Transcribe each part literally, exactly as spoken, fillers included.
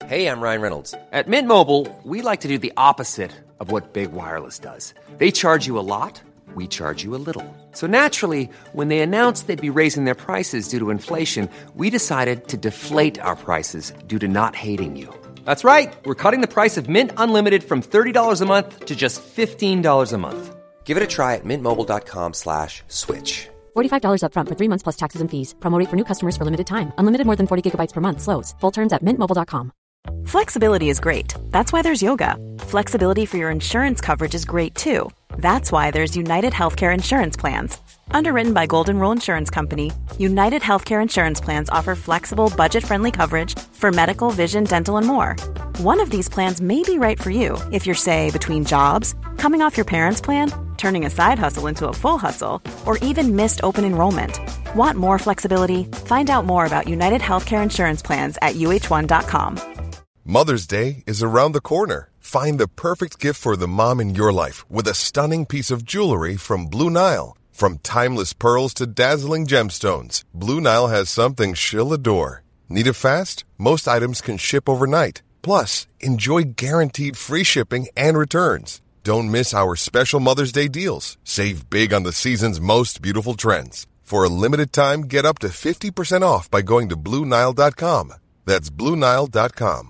Hey, I'm Ryan Reynolds. At Mint Mobile, we like to do the opposite of what Big Wireless does. They charge you a lot, we charge you a little. So naturally, when they announced they'd be raising their prices due to inflation, we decided to deflate our prices due to not hating you. That's right. We're cutting the price of Mint Unlimited from thirty dollars a month to just fifteen dollars a month. Give it a try at mintmobile.com slash switch. forty-five dollars up front for three months plus taxes and fees. Promo rate for new customers for limited time. Unlimited more than forty gigabytes per month slows. Full terms at mint mobile dot com. Flexibility is great. That's why there's yoga. Flexibility for your insurance coverage is great too. That's why there's United Healthcare Insurance Plans. Underwritten by Golden Rule Insurance Company, United Healthcare Insurance Plans offer flexible, budget-friendly coverage for medical, vision, dental, and more. One of these plans may be right for you if you're, say, between jobs, coming off your parents' plan, turning a side hustle into a full hustle, or even missed open enrollment. Want more flexibility? Find out more about United Healthcare Insurance Plans at U H one dot com. Mother's Day is around the corner. Find the perfect gift for the mom in your life with a stunning piece of jewelry from Blue Nile. From timeless pearls to dazzling gemstones, Blue Nile has something she'll adore. Need it fast? Most items can ship overnight. Plus, enjoy guaranteed free shipping and returns. Don't miss our special Mother's Day deals. Save big on the season's most beautiful trends. For a limited time, get up to fifty percent off by going to Blue Nile dot com. That's Blue Nile dot com.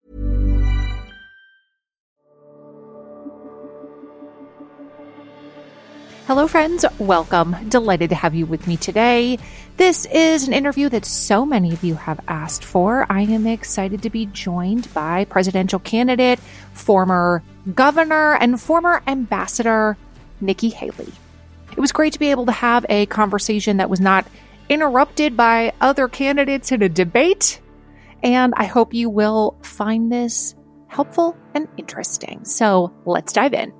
Hello, friends. Welcome. Delighted to have you with me today. This is an interview that so many of you have asked for. I am excited to be joined by presidential candidate, former governor, and former ambassador, Nikki Haley. It was great to be able to have a conversation that was not interrupted by other candidates in a debate, and I hope you will find this helpful and interesting. So let's dive in.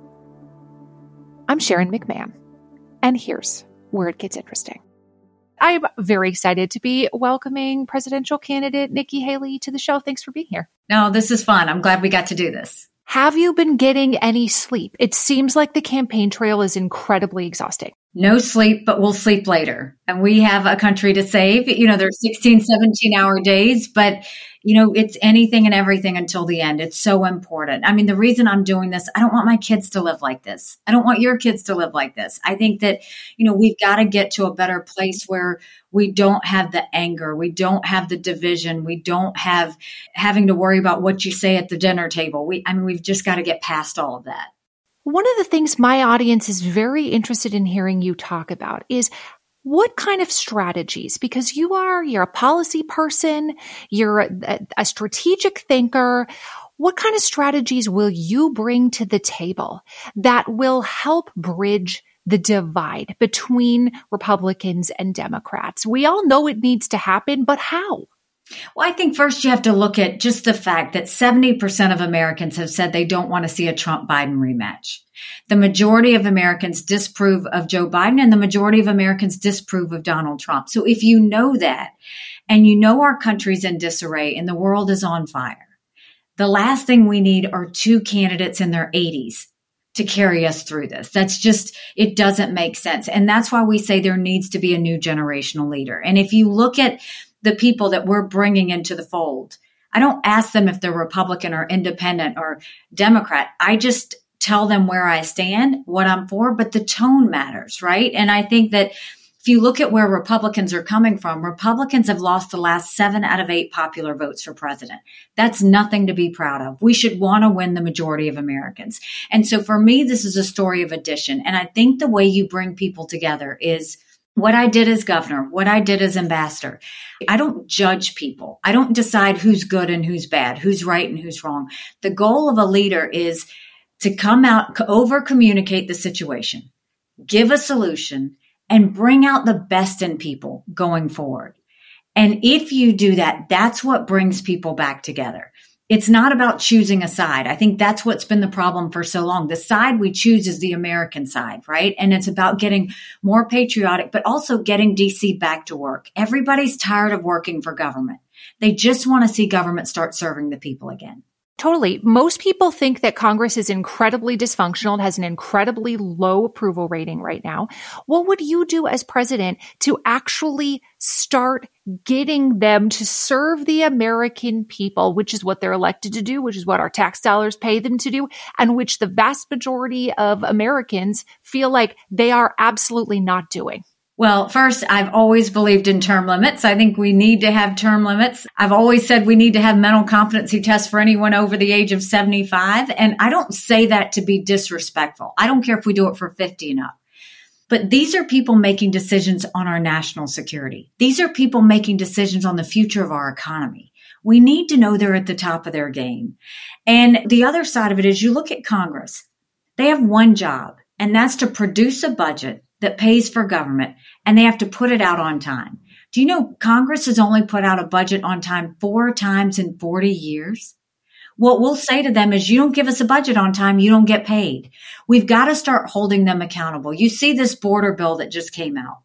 I'm Sharon McMahon, and here's where it gets interesting. I'm very excited to be welcoming presidential candidate Nikki Haley to the show. Thanks for being here. No, this is fun. I'm glad we got to do this. Have you been getting any sleep? It seems like the campaign trail is incredibly exhausting. No sleep, but we'll sleep later. And we have a country to save. You know, there's sixteen, seventeen hour days, but you know, it's anything and everything until the end. It's so important. I mean, the reason I'm doing this, I don't want my kids to live like this. I don't want your kids to live like this. I think that, you know, we've got to get to a better place where we don't have the anger. We don't have the division. We don't have having to worry about what you say at the dinner table. We, I mean, we've just got to get past all of that. One of the things my audience is very interested in hearing you talk about is what kind of strategies, because you are, you're a policy person, you're a, a strategic thinker. What kind of strategies will you bring to the table that will help bridge the divide between Republicans and Democrats? We all know it needs to happen, but how? Well, I think first you have to look at just the fact that seventy percent of Americans have said they don't want to see a Trump-Biden rematch. The majority of Americans disapprove of Joe Biden, and the majority of Americans disapprove of Donald Trump. So if you know that, and you know our country's in disarray and the world is on fire, the last thing we need are two candidates in their eighties to carry us through this. That's just, it doesn't make sense. And that's why we say there needs to be a new generational leader. And if you look at the people that we're bringing into the fold, I don't ask them if they're Republican or independent or Democrat. I just tell them where I stand, what I'm for, but the tone matters, right? And I think that if you look at where Republicans are coming from, Republicans have lost the last seven out of eight popular votes for president. That's nothing to be proud of. We should want to win the majority of Americans. And so for me, this is a story of addition. And I think the way you bring people together is what I did as governor, what I did as ambassador. I don't judge people. I don't decide who's good and who's bad, who's right and who's wrong. The goal of a leader is to come out, over communicate the situation, give a solution, and bring out the best in people going forward. And if you do that, that's what brings people back together. It's not about choosing a side. I think that's what's been the problem for so long. The side we choose is the American side, right? And it's about getting more patriotic, but also getting D C back to work. Everybody's tired of working for government. They just want to see government start serving the people again. Totally. Most people think that Congress is incredibly dysfunctional. It has an incredibly low approval rating right now. What would you do as president to actually start getting them to serve the American people, which is what they're elected to do, which is what our tax dollars pay them to do, and which the vast majority of Americans feel like they are absolutely not doing? Well, first, I've always believed in term limits. I think we need to have term limits. I've always said we need to have mental competency tests for anyone over the age of seventy-five. And I don't say that to be disrespectful. I don't care if we do it for fifty and up. But these are people making decisions on our national security. These are people making decisions on the future of our economy. We need to know they're at the top of their game. And the other side of it is you look at Congress. They have one job, and that's to produce a budget that pays for government, and they have to put it out on time. Do you know Congress has only put out a budget on time four times in forty years? What we'll say to them is, you don't give us a budget on time, you don't get paid. We've got to start holding them accountable. You see this border bill that just came out.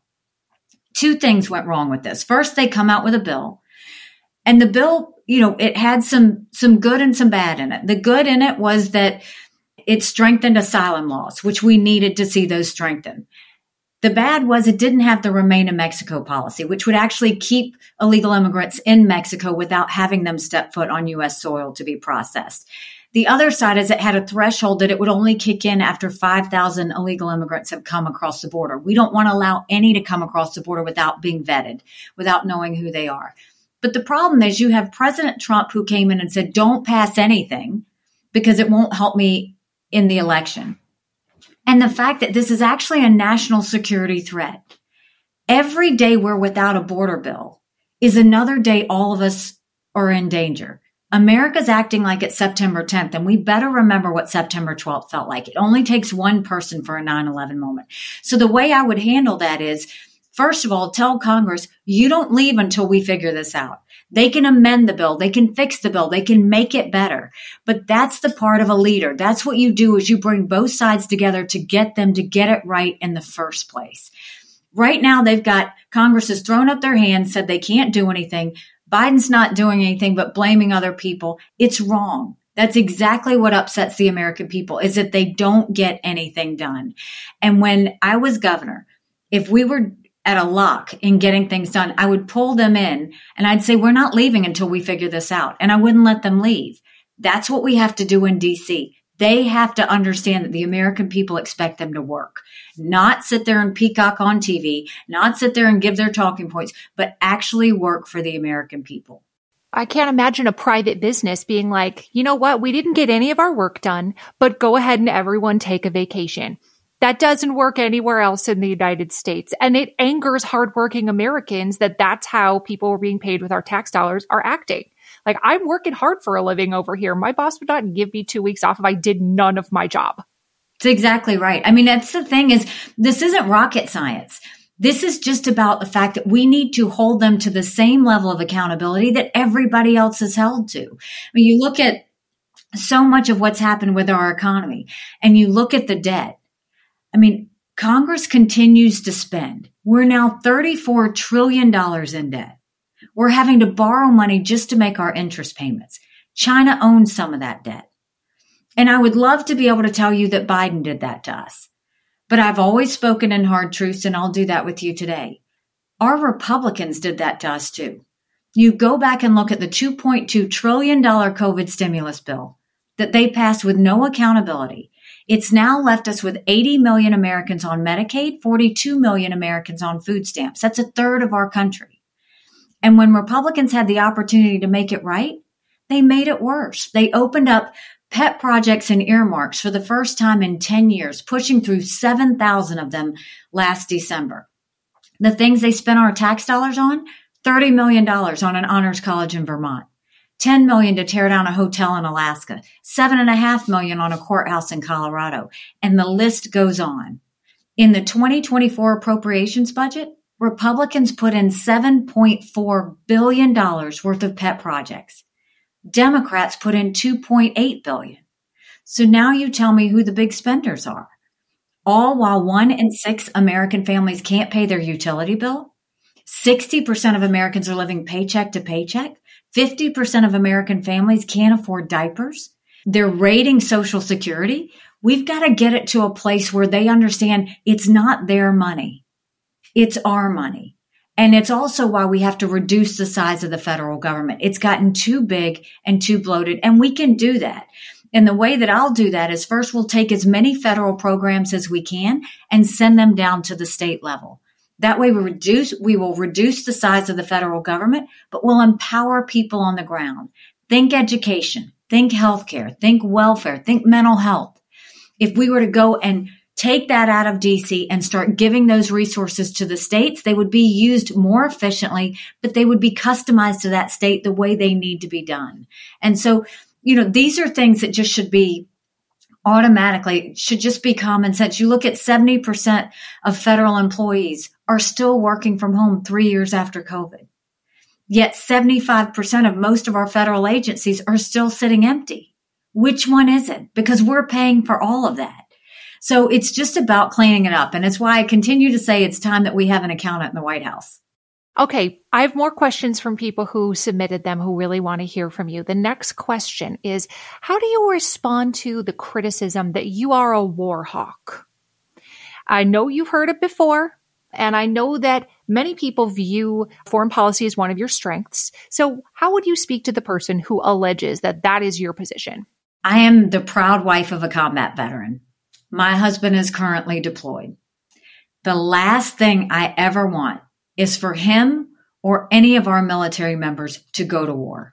Two things went wrong with this. First, they come out with a bill, and the bill, you know, it had some, some good and some bad in it. The good in it was that it strengthened asylum laws, which we needed to see those strengthened. The bad was it didn't have the Remain in Mexico policy, which would actually keep illegal immigrants in Mexico without having them step foot on U S soil to be processed. The other side is it had a threshold that it would only kick in after five thousand illegal immigrants have come across the border. We don't want to allow any to come across the border without being vetted, without knowing who they are. But the problem is you have President Trump who came in and said, don't pass anything because it won't help me in the election. And the fact that this is actually a national security threat. Every day we're without a border bill is another day all of us are in danger. America's acting like it's September tenth, and we better remember what September twelfth felt like. It only takes one person for a nine eleven moment. So the way I would handle that is, first of all, tell Congress, you don't leave until we figure this out. They can amend the bill. They can fix the bill. They can make it better. But that's the part of a leader. That's what you do is you bring both sides together to get them to get it right in the first place. Right now, they've got Congress has thrown up their hands, said they can't do anything. Biden's not doing anything but blaming other people. It's wrong. That's exactly what upsets the American people is that they don't get anything done. And when I was governor, if we were at a lock in getting things done, I would pull them in and I'd say, we're not leaving until we figure this out. And I wouldn't let them leave. That's what we have to do in D C. They have to understand that the American people expect them to work, not sit there and peacock on T V, not sit there and give their talking points, but actually work for the American people. I can't imagine a private business being like, you know what, we didn't get any of our work done, but go ahead and everyone take a vacation. That doesn't work anywhere else in the United States. And it angers hardworking Americans that that's how people are being paid with our tax dollars are acting. Like, I'm working hard for a living over here. My boss would not give me two weeks off if I did none of my job. That's exactly right. I mean, that's the thing is, this isn't rocket science. This is just about the fact that we need to hold them to the same level of accountability that everybody else is held to. I mean, you look at so much of what's happened with our economy and you look at the debt. I mean, Congress continues to spend. We're now thirty-four trillion dollars in debt. We're having to borrow money just to make our interest payments. China owns some of that debt. And I would love to be able to tell you that Biden did that to us. But I've always spoken in hard truths, and I'll do that with you today. Our Republicans did that to us too. You go back and look at the two point two trillion dollars COVID stimulus bill that they passed with no accountability. It's now left us with eighty million Americans on Medicaid, forty-two million Americans on food stamps. That's a third of our country. And when Republicans had the opportunity to make it right, they made it worse. They opened up pet projects and earmarks for the first time in ten years, pushing through seven thousand of them last December. The things they spent our tax dollars on, thirty million dollars on an honors college in Vermont. ten million dollars to tear down a hotel in Alaska, seven point five million dollars on a courthouse in Colorado, and the list goes on. In the twenty twenty-four appropriations budget, Republicans put in seven point four billion dollars worth of pet projects. Democrats put in two point eight billion dollars. So now you tell me who the big spenders are. All while one in six American families can't pay their utility bill. sixty percent of Americans are living paycheck to paycheck. fifty percent of American families can't afford diapers. They're raiding Social Security. We've got to get it to a place where they understand it's not their money. It's our money. And it's also why we have to reduce the size of the federal government. It's gotten too big and too bloated, and we can do that. And the way that I'll do that is first we'll take as many federal programs as we can and send them down to the state level. That way we reduce, we will reduce the size of the federal government, but we'll empower people on the ground. Think education, think healthcare, think welfare, think mental health. If we were to go and take that out of D C and start giving those resources to the states, they would be used more efficiently, but they would be customized to that state the way they need to be done. And so, you know, these are things that just should be automatically, should just be common sense. You look at seventy percent of federal employees are still working from home three years after COVID. Yet seventy-five percent of most of our federal agencies are still sitting empty. Which one is it? Because we're paying for all of that. So it's just about cleaning it up. And it's why I continue to say it's time that we have an accountant in the White House. Okay, I have more questions from people who submitted them who really want to hear from you. The next question is, how do you respond to the criticism that you are a war hawk? I know you've heard it before, and I know that many people view foreign policy as one of your strengths. So how would you speak to the person who alleges that that is your position? I am the proud wife of a combat veteran. My husband is currently deployed. The last thing I ever want is for him or any of our military members to go to war.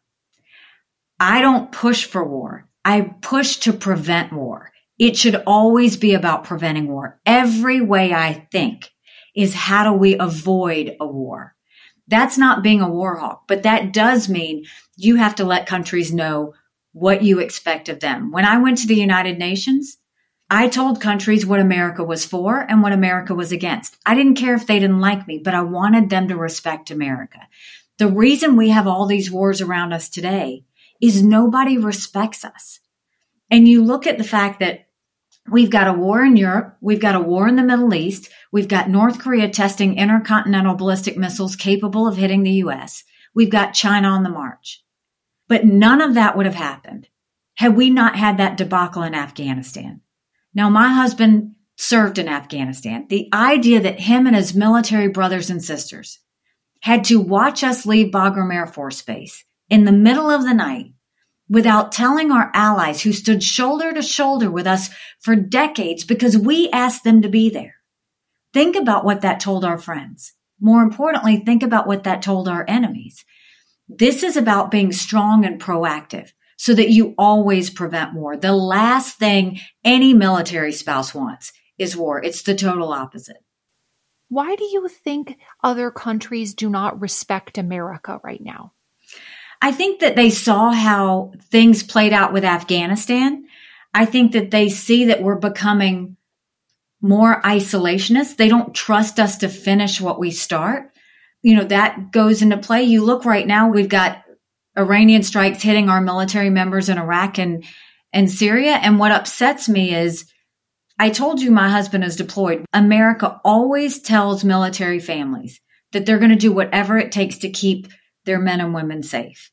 I don't push for war. I push to prevent war. It should always be about preventing war. Every way I think is how do we avoid a war? That's not being a war hawk, but that does mean you have to let countries know what you expect of them. When I went to the United Nations, I told countries what America was for and what America was against. I didn't care if they didn't like me, but I wanted them to respect America. The reason we have all these wars around us today is nobody respects us. And you look at the fact that we've got a war in Europe, we've got a war in the Middle East, we've got North Korea testing intercontinental ballistic missiles capable of hitting the U S, we've got China on the march. But none of that would have happened had we not had that debacle in Afghanistan. Now, my husband served in Afghanistan. The idea that him and his military brothers and sisters had to watch us leave Bagram Air Force Base in the middle of the night without telling our allies who stood shoulder to shoulder with us for decades because we asked them to be there. Think about what that told our friends. More importantly, think about what that told our enemies. This is about being strong and proactive, so that you always prevent war. The last thing any military spouse wants is war. It's the total opposite. Why do you think other countries do not respect America right now? I think that they saw how things played out with Afghanistan. I think that they see that we're becoming more isolationist. They don't trust us to finish what we start. You know, that goes into play. You look right now, we've got Iranian strikes hitting our military members in Iraq and, and Syria. And what upsets me is, I told you my husband is deployed. America always tells military families that they're going to do whatever it takes to keep their men and women safe.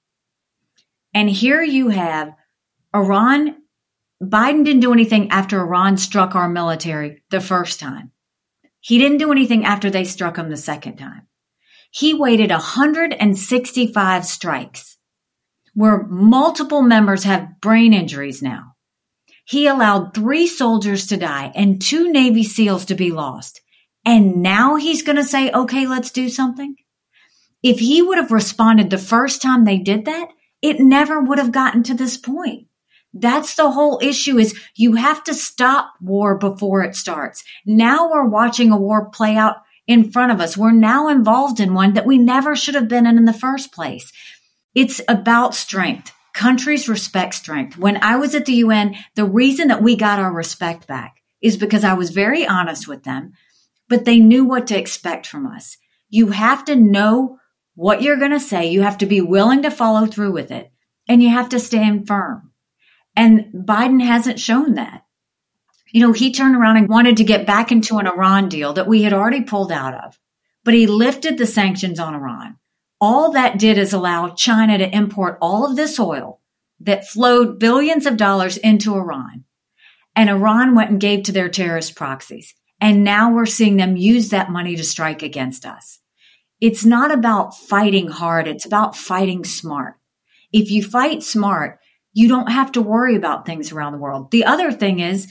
And here you have Iran. Biden didn't do anything after Iran struck our military the first time. He didn't do anything after they struck him the second time. He waited one hundred sixty-five strikes, where multiple members have brain injuries now. He allowed three soldiers to die and two Navy SEALs to be lost. And now he's going to say, okay, let's do something. If he would have responded the first time they did that, it never would have gotten to this point. That's the whole issue, is you have to stop war before it starts. Now we're watching a war play out in front of us. We're now involved in one that we never should have been in in the first place. It's about strength. Countries respect strength. When I was at the U N, the reason that we got our respect back is because I was very honest with them, but they knew what to expect from us. You have to know what you're going to say. You have to be willing to follow through with it, and you have to stand firm. And Biden hasn't shown that. You know, he turned around and wanted to get back into an Iran deal that we had already pulled out of, but he lifted the sanctions on Iran. All that did is allow China to import all of this oil that flowed billions of dollars into Iran. And Iran went and gave to their terrorist proxies. And now we're seeing them use that money to strike against us. It's not about fighting hard. It's about fighting smart. If you fight smart, you don't have to worry about things around the world. The other thing is,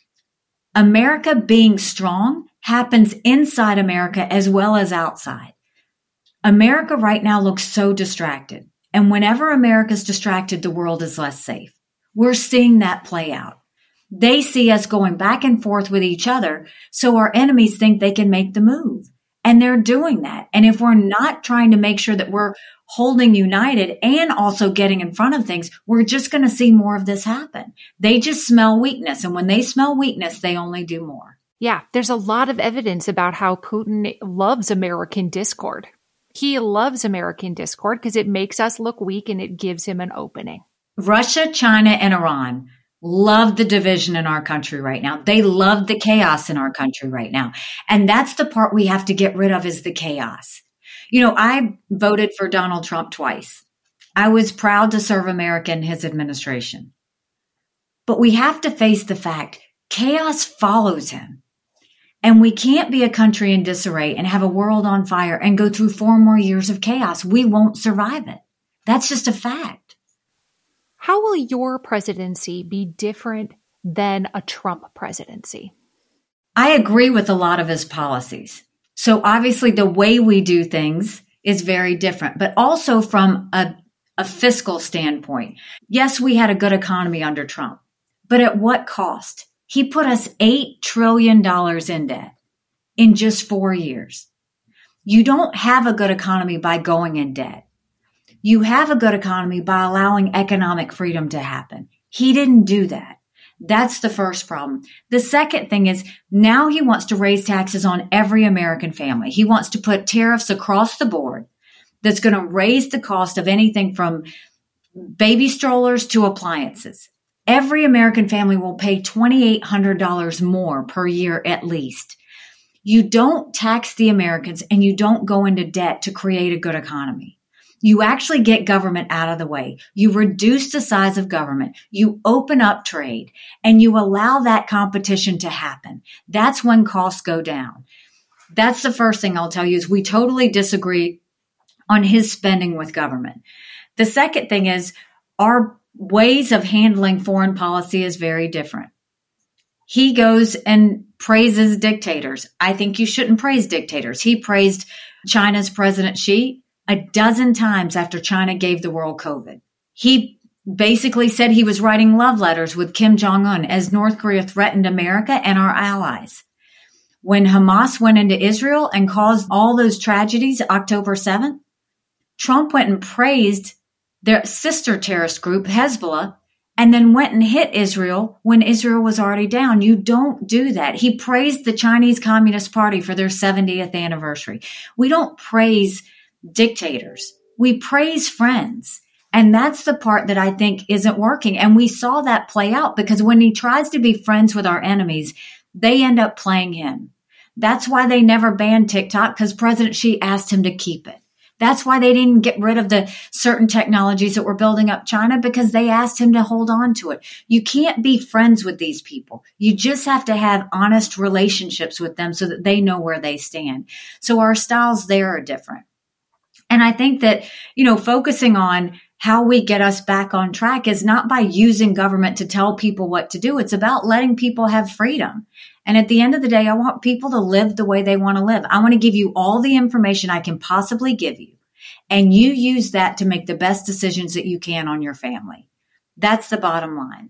America being strong happens inside America as well as outside. America right now looks so distracted. And whenever America's distracted, the world is less safe. We're seeing that play out. They see us going back and forth with each other, so our enemies think they can make the move. And they're doing that. And if we're not trying to make sure that we're holding united and also getting in front of things, we're just going to see more of this happen. They just smell weakness. And when they smell weakness, they only do more. Yeah, there's a lot of evidence about how Putin loves American discord. He loves American discord because it makes us look weak and it gives him an opening. Russia, China, and Iran love the division in our country right now. They love the chaos in our country right now. And that's the part we have to get rid of, is the chaos. You know, I voted for Donald Trump twice. I was proud to serve America in his administration. But we have to face the fact chaos follows him. And we can't be a country in disarray and have a world on fire and go through four more years of chaos. We won't survive it. That's just a fact. How will your presidency be different than a Trump presidency? I agree with a lot of his policies. So obviously the way we do things is very different, but also from a, a fiscal standpoint. Yes, we had a good economy under Trump, but at what cost? He put us eight trillion dollars in debt in just four years. You don't have a good economy by going in debt. You have a good economy by allowing economic freedom to happen. He didn't do that. That's the first problem. The second thing is, now he wants to raise taxes on every American family. He wants to put tariffs across the board that's going to raise the cost of anything from baby strollers to appliances. Every American family will pay two thousand eight hundred dollars more per year at least. You don't tax the Americans and you don't go into debt to create a good economy. You actually get government out of the way. You reduce the size of government. You open up trade and you allow that competition to happen. That's when costs go down. That's the first thing I'll tell you, is we totally disagree on his spending with government. The second thing is, our ways of handling foreign policy is very different. He goes and praises dictators. I think you shouldn't praise dictators. He praised China's President Xi a dozen times after China gave the world COVID. He basically said he was writing love letters with Kim Jong-un as North Korea threatened America and our allies. When Hamas went into Israel and caused all those tragedies October seventh, Trump went and praised their sister terrorist group, Hezbollah, and then went and hit Israel when Israel was already down. You don't do that. He praised the Chinese Communist Party for their seventieth anniversary. We don't praise dictators. We praise friends. And that's the part that I think isn't working. And we saw that play out, because when he tries to be friends with our enemies, they end up playing him. That's why they never banned TikTok, because President Xi asked him to keep it. That's why they didn't get rid of the certain technologies that were building up China, because they asked him to hold on to it. You can't be friends with these people. You just have to have honest relationships with them so that they know where they stand. So our styles there are different. And I think that, you know, focusing on how we get us back on track is not by using government to tell people what to do. It's about letting people have freedom. And at the end of the day, I want people to live the way they want to live. I want to give you all the information I can possibly give you, and you use that to make the best decisions that you can on your family. That's the bottom line.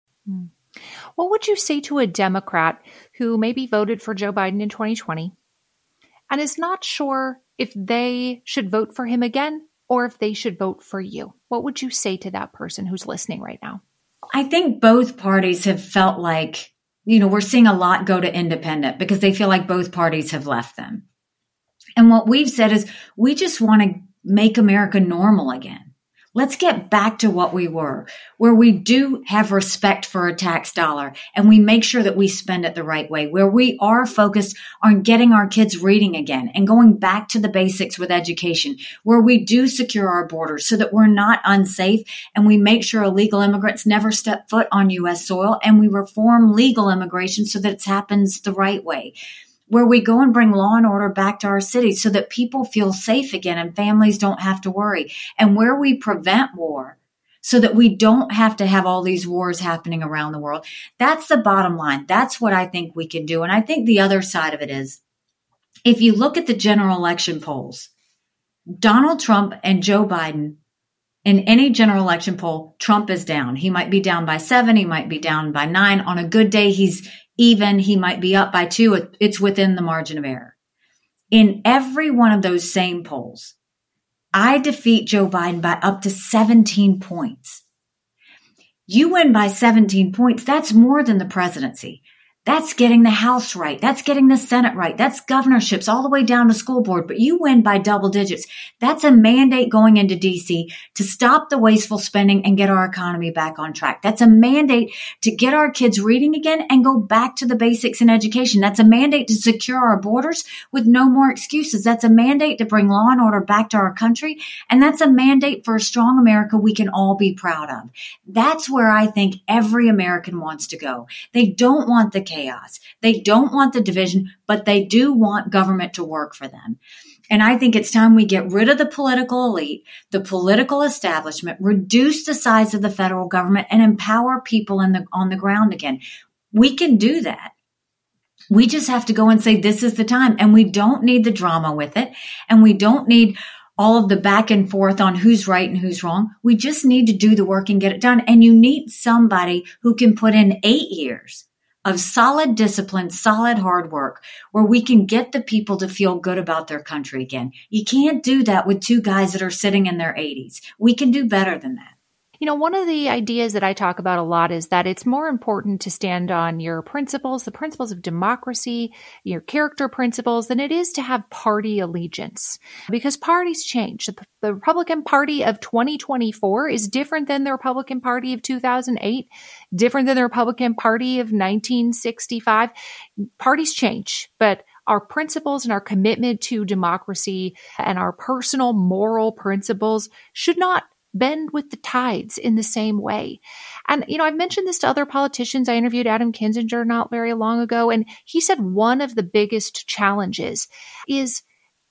What would you say to a Democrat who maybe voted for Joe Biden in twenty twenty and is not sure if they should vote for him again or if they should vote for you? What would you say to that person who's listening right now? I think both parties have felt like, you know, we're seeing a lot go to independent because they feel like both parties have left them. And what we've said is, we just want to make America normal again. Let's get back to what we were, where we do have respect for a tax dollar and we make sure that we spend it the right way, where we are focused on getting our kids reading again and going back to the basics with education, where we do secure our borders so that we're not unsafe and we make sure illegal immigrants never step foot on U S soil, and we reform legal immigration so that it happens the right way, where we go and bring law and order back to our cities so that people feel safe again and families don't have to worry, and where we prevent war so that we don't have to have all these wars happening around the world. That's the bottom line. That's what I think we can do. And I think the other side of it is, if you look at the general election polls, Donald Trump and Joe Biden, in any general election poll, Trump is down. He might be down by seven. He might be down by nine. On a good day, he's even. He might be up by two. It's within the margin of error. In every one of those same polls, I defeat Joe Biden by up to seventeen points. You win by seventeen points. That's more than the presidency. That's getting the House right. That's getting the Senate right. That's governorships all the way down to school board. But you win by double digits. That's a mandate going into D C to stop the wasteful spending and get our economy back on track. That's a mandate to get our kids reading again and go back to the basics in education. That's a mandate to secure our borders with no more excuses. That's a mandate to bring law and order back to our country. And that's a mandate for a strong America we can all be proud of. That's where I think every American wants to go. They don't want the chaos. They don't want the division, but they do want government to work for them. And I think it's time we get rid of the political elite, the political establishment, reduce the size of the federal government, and empower people in the, on the ground again. We can do that. We just have to go and say, this is the time. And we don't need the drama with it. And we don't need all of the back and forth on who's right and who's wrong. We just need to do the work and get it done. And you need somebody who can put in eight years of solid discipline, solid hard work, where we can get the people to feel good about their country again. You can't do that with two guys that are sitting in their eighties. We can do better than that. You know, one of the ideas that I talk about a lot is that it's more important to stand on your principles, the principles of democracy, your character principles, than it is to have party allegiance. Because parties change. The, the Republican Party of twenty twenty-four is different than the Republican Party of two thousand eight, different than the Republican Party of nineteen sixty-five. Parties change, but our principles and our commitment to democracy and our personal moral principles should not bend with the tides in the same way. And, you know, I've mentioned this to other politicians. I interviewed Adam Kinzinger not very long ago, and he said one of the biggest challenges is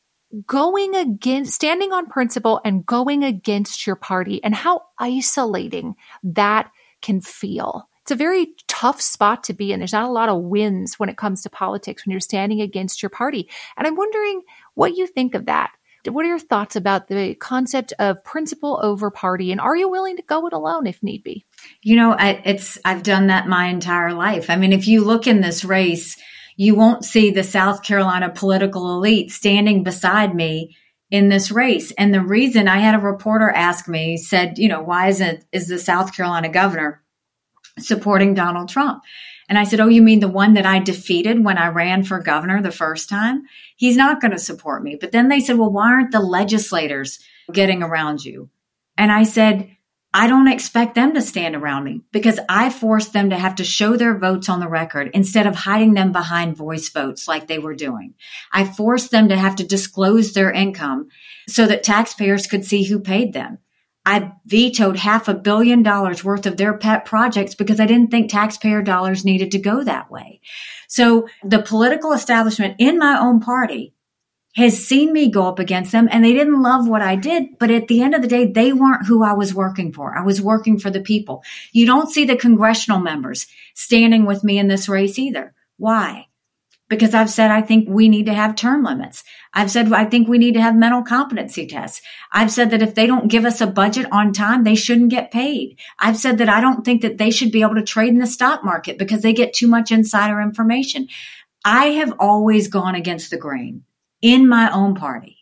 going against, standing on principle and going against your party, and how isolating that can feel. It's a very tough spot to be in. There's not a lot of wins when it comes to politics when you're standing against your party. And I'm wondering what you think of that. What are your thoughts about the concept of principle over party? And are you willing to go it alone if need be? You know, I, it's, I've done that my entire life. I mean, if you look in this race, you won't see the South Carolina political elite standing beside me in this race. And the reason, I had a reporter ask me, said, you know, why isn't, is the South Carolina governor supporting Donald Trump? And I said, oh, you mean the one that I defeated when I ran for governor the first time? He's not going to support me. But then they said, well, why aren't the legislators getting around you? And I said, I don't expect them to stand around me, because I forced them to have to show their votes on the record instead of hiding them behind voice votes like they were doing. I forced them to have to disclose their income so that taxpayers could see who paid them. I vetoed half a billion dollars worth of their pet projects because I didn't think taxpayer dollars needed to go that way. So the political establishment in my own party has seen me go up against them, and they didn't love what I did. But at the end of the day, they weren't who I was working for. I was working for the people. You don't see the congressional members standing with me in this race either. Why? Because I've said I think we need to have term limits. I've said I think we need to have mental competency tests. I've said that if they don't give us a budget on time, they shouldn't get paid. I've said that I don't think that they should be able to trade in the stock market because they get too much insider information. I have always gone against the grain in my own party.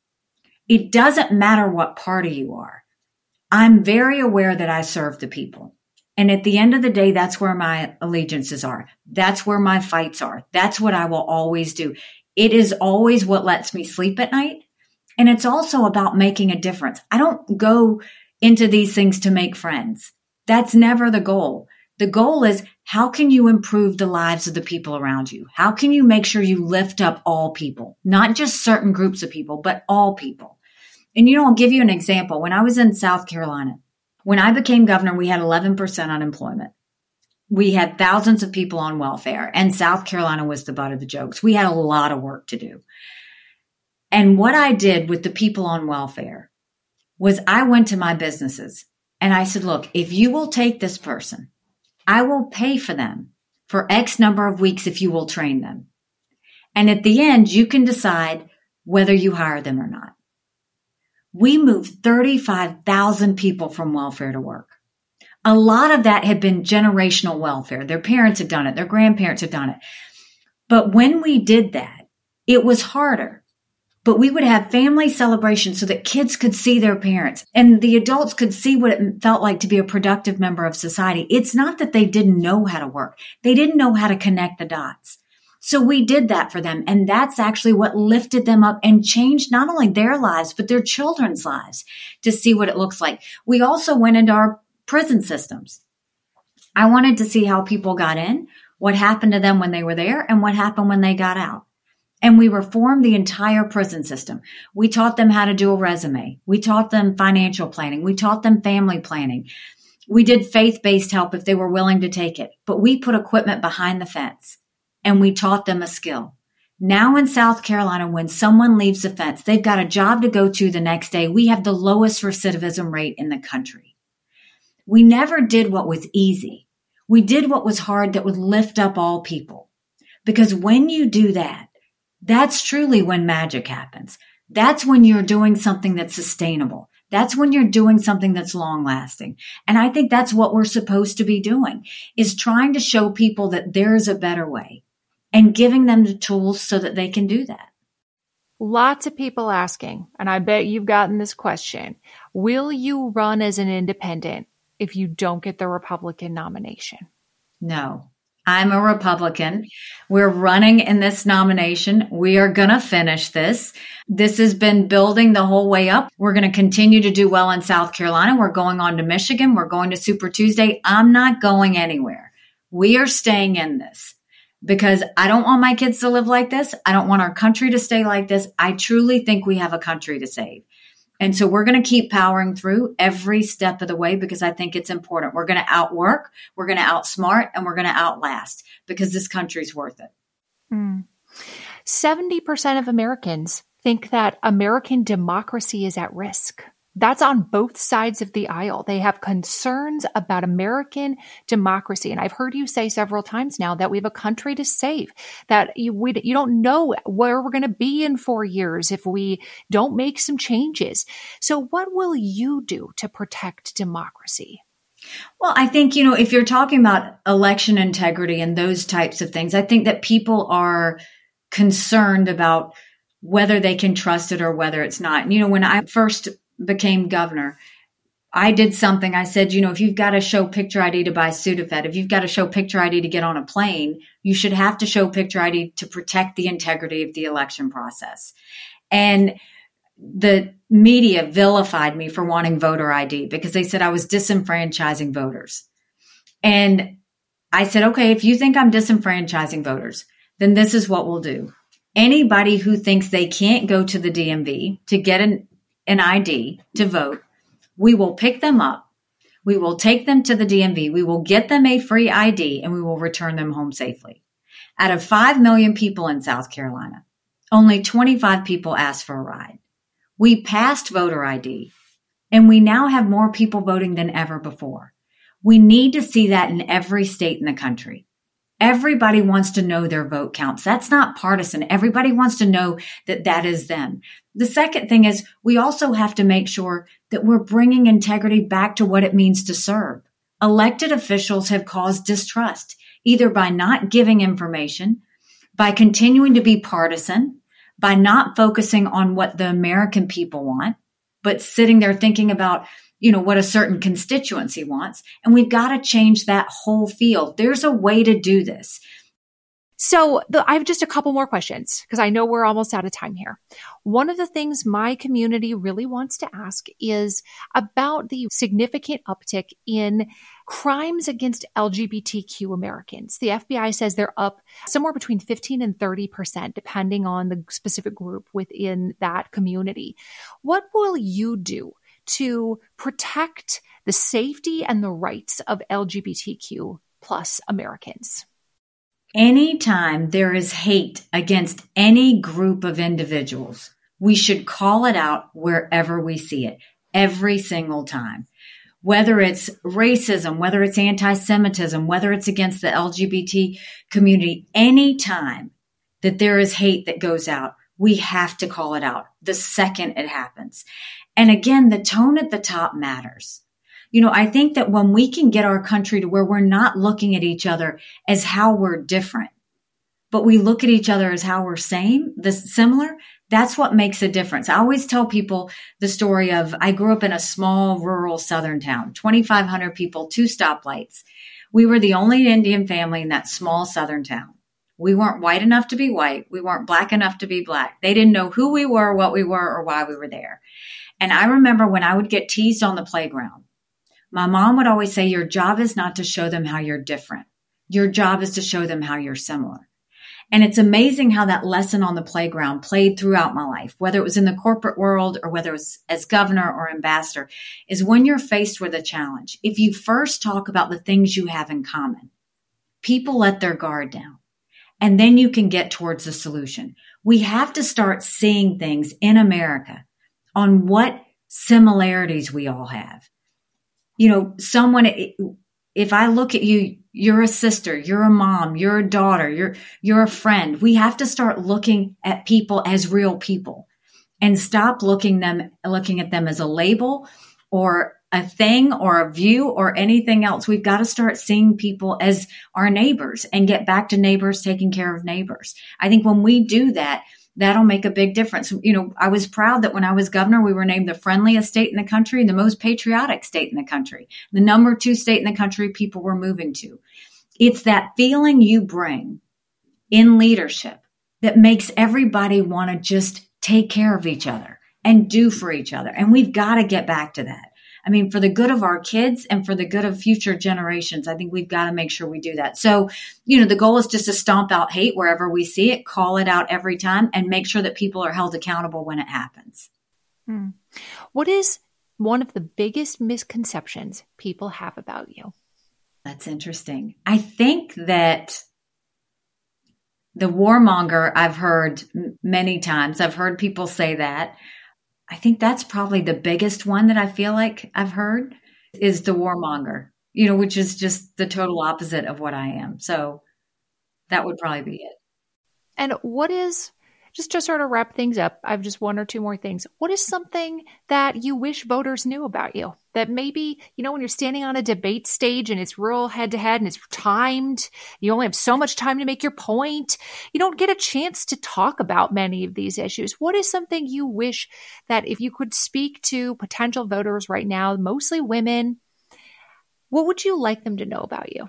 It doesn't matter what party you are. I'm very aware that I serve the people. And at the end of the day, that's where my allegiances are. That's where my fights are. That's what I will always do. It is always what lets me sleep at night. And it's also about making a difference. I don't go into these things to make friends. That's never the goal. The goal is, how can you improve the lives of the people around you? How can you make sure you lift up all people, not just certain groups of people, but all people? And, you know, I'll give you an example. When I was in South Carolina, when I became governor, we had eleven percent unemployment. We had thousands of people on welfare, and South Carolina was the butt of the jokes. We had a lot of work to do. And what I did with the people on welfare was I went to my businesses and I said, look, if you will take this person, I will pay for them for X number of weeks if you will train them. And at the end, you can decide whether you hire them or not. We moved thirty-five thousand people from welfare to work. A lot of that had been generational welfare. Their parents had done it. Their grandparents had done it. But when we did that, it was harder. But we would have family celebrations so that kids could see their parents and the adults could see what it felt like to be a productive member of society. It's not that they didn't know how to work. They didn't know how to connect the dots. So we did that for them. And that's actually what lifted them up and changed not only their lives, but their children's lives to see what it looks like. We also went into our prison systems. I wanted to see how people got in, what happened to them when they were there, and what happened when they got out. And we reformed the entire prison system. We taught them how to do a resume. We taught them financial planning. We taught them family planning. We did faith-based help if they were willing to take it. But we put equipment behind the fence and we taught them a skill. Now in South Carolina, when someone leaves the fence, they've got a job to go to the next day. We have the lowest recidivism rate in the country. We never did what was easy. We did what was hard that would lift up all people. Because when you do that, that's truly when magic happens. That's when you're doing something that's sustainable. That's when you're doing something that's long lasting. And I think that's what we're supposed to be doing, is trying to show people that there's a better way and giving them the tools so that they can do that. Lots of people asking, and I bet you've gotten this question, will you run as an independent if you don't get the Republican nomination? No. I'm a Republican. We're running in this nomination. We are going to finish this. This has been building the whole way up. We're going to continue to do well in South Carolina. We're going on to Michigan. We're going to Super Tuesday. I'm not going anywhere. We are staying in this because I don't want my kids to live like this. I don't want our country to stay like this. I truly think we have a country to save. And so we're going to keep powering through every step of the way because I think it's important. We're going to outwork, we're going to outsmart, and we're going to outlast because this country's worth it. Mm. seventy percent of Americans think that American democracy is at risk. That's on both sides of the aisle. They have concerns about American democracy. And I've heard you say several times now that we have a country to save, that you, we, you don't know where we're going to be in four years if we don't make some changes. So what will you do to protect democracy? Well, I think, you know, if you're talking about election integrity and those types of things, I think that people are concerned about whether they can trust it or whether it's not. And, you know, when I first became governor, I did something. I said, you know, if you've got to show picture I D to buy Sudafed, if you've got to show picture I D to get on a plane, you should have to show picture I D to protect the integrity of the election process. And the media vilified me for wanting voter I D because they said I was disenfranchising voters. And I said, okay, if you think I'm disenfranchising voters, then this is what we'll do. Anybody who thinks they can't go to the D M V to get an an I D to vote, we will pick them up. We will take them to the D M V. We will get them a free I D and we will return them home safely. Out of five million people in South Carolina, only twenty-five people asked for a ride. We passed voter I D and we now have more people voting than ever before. We need to see that in every state in the country. Everybody wants to know their vote counts. That's not partisan. Everybody wants to know that that is them. The second thing is we also have to make sure that we're bringing integrity back to what it means to serve. Elected officials have caused distrust, either by not giving information, by continuing to be partisan, by not focusing on what the American people want, but sitting there thinking about, you know, what a certain constituency wants. And we've got to change that whole field. There's a way to do this. So the, I have just a couple more questions because I know we're almost out of time here. One of the things my community really wants to ask is about the significant uptick in crimes against L G B T Q Americans. The F B I says they're up somewhere between fifteen and thirty percent, depending on the specific group within that community. What will you do to protect the safety and the rights of L G B T Q plus Americans? Anytime there is hate against any group of individuals, we should call it out wherever we see it, every single time. Whether it's racism, whether it's anti-Semitism, whether it's against the L G B T community, anytime that there is hate that goes out, we have to call it out the second it happens. And again, the tone at the top matters. You know, I think that when we can get our country to where we're not looking at each other as how we're different, but we look at each other as how we're same, this similar, that's what makes a difference. I always tell people the story of, I grew up in a small rural southern town, twenty-five hundred people, two stoplights. We were the only Indian family in that small southern town. We weren't white enough to be white. We weren't black enough to be black. They didn't know who we were, what we were, or why we were there. And I remember when I would get teased on the playground, my mom would always say, your job is not to show them how you're different. Your job is to show them how you're similar. And it's amazing how that lesson on the playground played throughout my life, whether it was in the corporate world or whether it was as governor or ambassador, is when you're faced with a challenge, if you first talk about the things you have in common, people let their guard down. And then you can get towards the solution. We have to start seeing things in America on what similarities we all have. You know, someone, if I look at you, you're a sister, you're a mom, you're a daughter, you're, you're a friend. We have to start looking at people as real people and stop looking them, looking at them as a label or a thing or a view or anything else. We've got to start seeing people as our neighbors and get back to neighbors taking care of neighbors. I think when we do that, that'll make a big difference. You know, I was proud that when I was governor, we were named the friendliest state in the country and the most patriotic state in the country, the number two state in the country people were moving to. It's that feeling you bring in leadership that makes everybody want to just take care of each other and do for each other. And we've got to get back to that. I mean, for the good of our kids and for the good of future generations, I think we've got to make sure we do that. So, you know, the goal is just to stomp out hate wherever we see it, call it out every time, and make sure that people are held accountable when it happens. Hmm. What is one of the biggest misconceptions people have about you? That's interesting. I think that the warmonger, I've heard many times, I've heard people say that. I think that's probably the biggest one that I feel like I've heard is the warmonger, you know, which is just the total opposite of what I am. So that would probably be it. And what is, just to sort of wrap things up, I have just one or two more things. What is something that you wish voters knew about you? That maybe, you know, when you're standing on a debate stage and it's real head to head and it's timed, you only have so much time to make your point. You don't get a chance to talk about many of these issues. What is something you wish that if you could speak to potential voters right now, mostly women, what would you like them to know about you?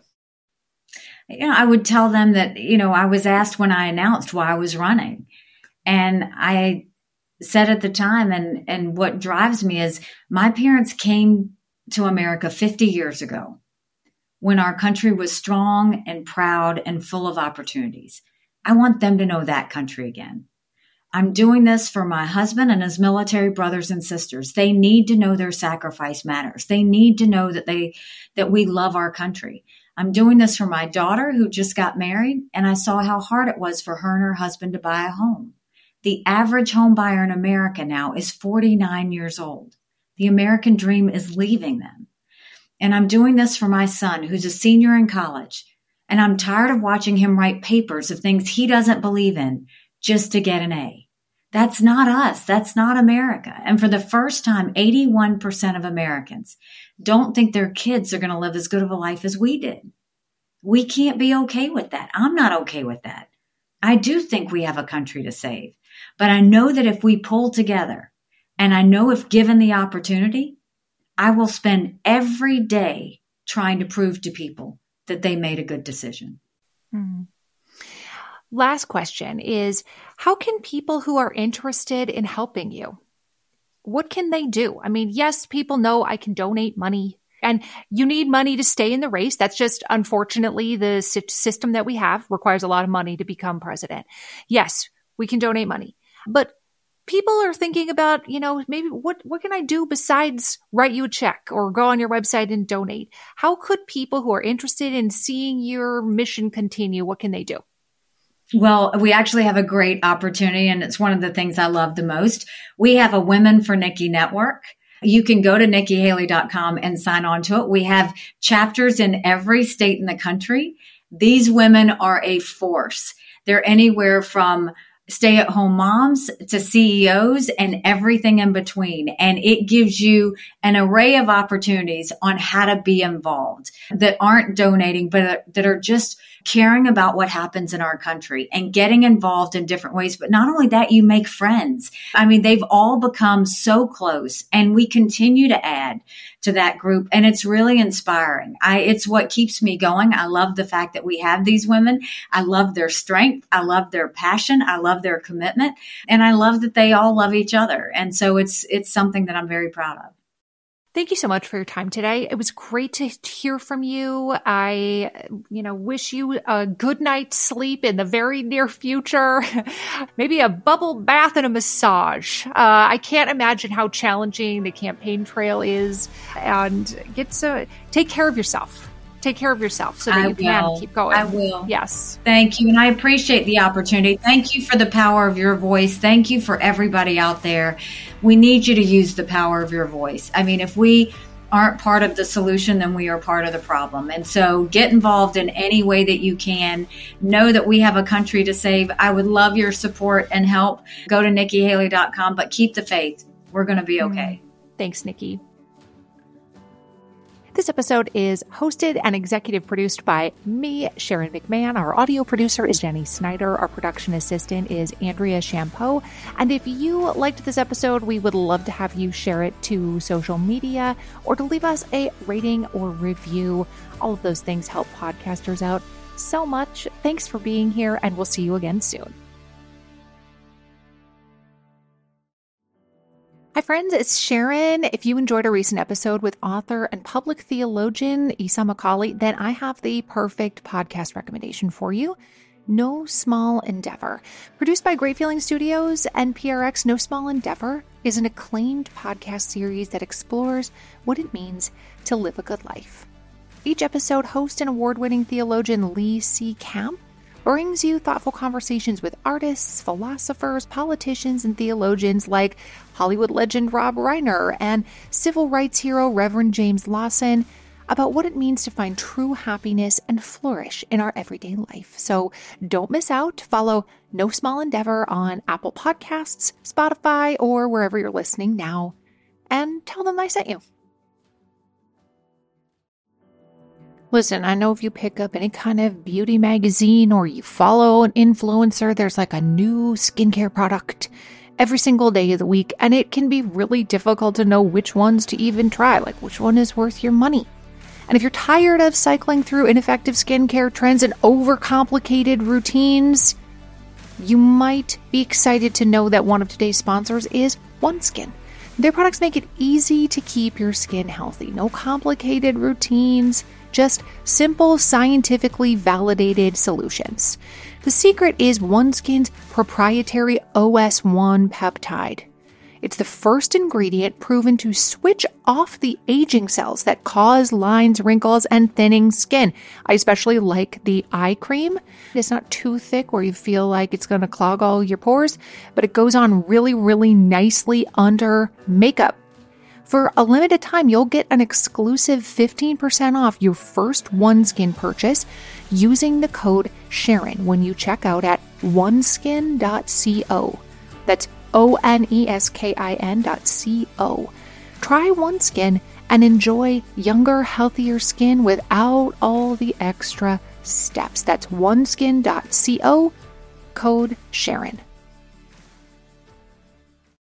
You know, I would tell them that, you know, I was asked when I announced why I was running. And I said at the time, and, and what drives me is my parents came to America fifty years ago when our country was strong and proud and full of opportunities. I want them to know that country again. I'm doing this for my husband and his military brothers and sisters. They need to know their sacrifice matters. They need to know that they, that we love our country. I'm doing this for my daughter who just got married, and I saw how hard it was for her and her husband to buy a home. The average home buyer in America now is forty-nine years old. The American dream is leaving them. And I'm doing this for my son, who's a senior in college. And I'm tired of watching him write papers of things he doesn't believe in just to get an A. That's not us. That's not America. And for the first time, eighty-one percent of Americans don't think their kids are going to live as good of a life as we did. We can't be okay with that. I'm not okay with that. I do think we have a country to save. But I know that if we pull together, and I know if given the opportunity, I will spend every day trying to prove to people that they made a good decision. Mm-hmm. last question is, how can people who are interested in helping you, what can they do? I mean, yes, people know I can donate money, and you need money to stay in the race. That's just, unfortunately, the system that we have requires a lot of money to become president. Yes, we can donate money, but people are thinking about, you know, maybe what, what can I do besides write you a check or go on your website and donate? How could people who are interested in seeing your mission continue, what can they do? Well, we actually have a great opportunity, and it's one of the things I love the most. We have a Women for Nikki network. You can go to nikki haley dot com and sign on to it. We have chapters in every state in the country. These women are a force. They're anywhere from stay-at-home moms to C E Os and everything in between. And it gives you an array of opportunities on how to be involved that aren't donating, but that are just caring about what happens in our country and getting involved in different ways. But not only that, you make friends. I mean, they've all become so close, and we continue to add to that group. And it's really inspiring. I, it's what keeps me going. I love the fact that we have these women. I love their strength. I love their passion. I love their commitment. And I love that they all love each other. And so it's, it's something that I'm very proud of. Thank you so much for your time today. It was great to hear from you. I, you know, wish you a good night's sleep in the very near future. Maybe a bubble bath and a massage. Uh, I can't imagine how challenging the campaign trail is. And get to take care of yourself. Take care of yourself so that I you can will. keep going. I will. Yes. Thank you. And I appreciate the opportunity. Thank you for the power of your voice. Thank you for everybody out there. We need you to use the power of your voice. I mean, if we aren't part of the solution, then we are part of the problem. And so get involved in any way that you can. Know that we have a country to save. I would love your support and help. Go to nikki haley dot com, but keep the faith. We're going to be okay. Thanks, Nikki. This episode is hosted and executive produced by me, Sharon McMahon. Our audio producer is Jenny Snyder. Our production assistant is Andrea Champeau. And if you liked this episode, we would love to have you share it to social media or to leave us a rating or review. All of those things help podcasters out so much. Thanks for being here, and we'll see you again soon. Hi friends, it's Sharon. If you enjoyed a recent episode with author and public theologian Isa McCauley, then I have the perfect podcast recommendation for you. No Small Endeavor. Produced by Great Feeling Studios and P R X, No Small Endeavor is an acclaimed podcast series that explores what it means to live a good life. Each episode, host and award-winning theologian Lee C. Camp brings you thoughtful conversations with artists, philosophers, politicians, and theologians like Hollywood legend Rob Reiner and civil rights hero Reverend James Lawson about what it means to find true happiness and flourish in our everyday life. So don't miss out. Follow No Small Endeavor on Apple Podcasts, Spotify, or wherever you're listening now, and tell them I sent you. Listen, I know if you pick up any kind of beauty magazine or you follow an influencer, there's like a new skincare product every single day of the week, and it can be really difficult to know which ones to even try, like which one is worth your money. And if you're tired of cycling through ineffective skincare trends and overcomplicated routines, you might be excited to know that one of today's sponsors is OneSkin. Their products make it easy to keep your skin healthy. No complicated routines, just simple, scientifically validated solutions. The secret is OneSkin's proprietary O S one peptide. It's the first ingredient proven to switch off the aging cells that cause lines, wrinkles, and thinning skin. I especially like the eye cream. It's not too thick where you feel like it's going to clog all your pores, but it goes on really, really nicely under makeup. For a limited time, you'll get an exclusive fifteen percent off your first OneSkin purchase using the code Sharon when you check out at oneskin dot co. That's O N E S K I N dot C O. Try OneSkin and enjoy younger, healthier skin without all the extra steps. That's oneskin dot co, code Sharon.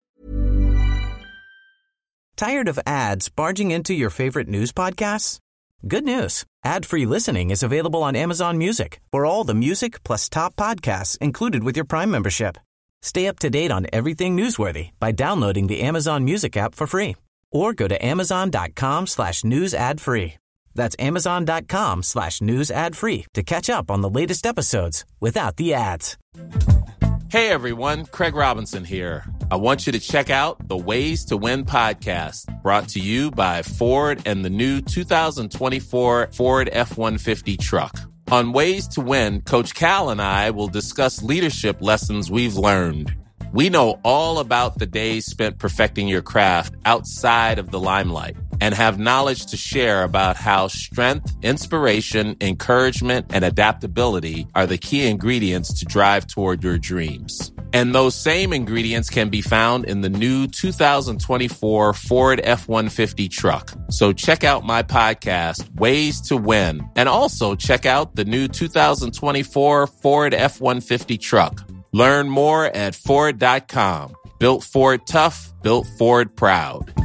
Tired of ads barging into your favorite news podcasts? Good news. Ad-free listening is available on Amazon Music for all the music plus top podcasts included with your Prime membership. Stay up to date on everything newsworthy by downloading the Amazon Music app for free or go to amazon.com slash news ad free. That's amazon.com slash news ad free to catch up on the latest episodes without the ads. Hey everyone, Craig Robinson here. I want you to check out the Ways to Win podcast, brought to you by Ford and the new two thousand twenty-four Ford F one fifty truck. On Ways to Win, Coach Cal and I will discuss leadership lessons we've learned. We know all about the days spent perfecting your craft outside of the limelight and have knowledge to share about how strength, inspiration, encouragement, and adaptability are the key ingredients to drive toward your dreams. And those same ingredients can be found in the new two thousand twenty-four Ford F one fifty truck. So check out my podcast, Ways to Win, and also check out the new two thousand twenty-four Ford F one fifty truck. Learn more at Ford dot com. Built Ford tough, built Ford proud.